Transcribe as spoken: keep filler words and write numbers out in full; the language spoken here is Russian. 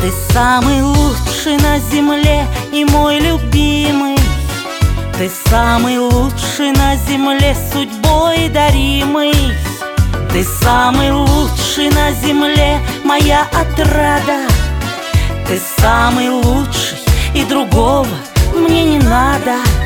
Ты самый лучший на земле и мой любимый. Ты самый лучший на земле, судьбой даримый. Ты самый лучший на земле, моя отрада. Ты самый лучший, и другого мне не надо.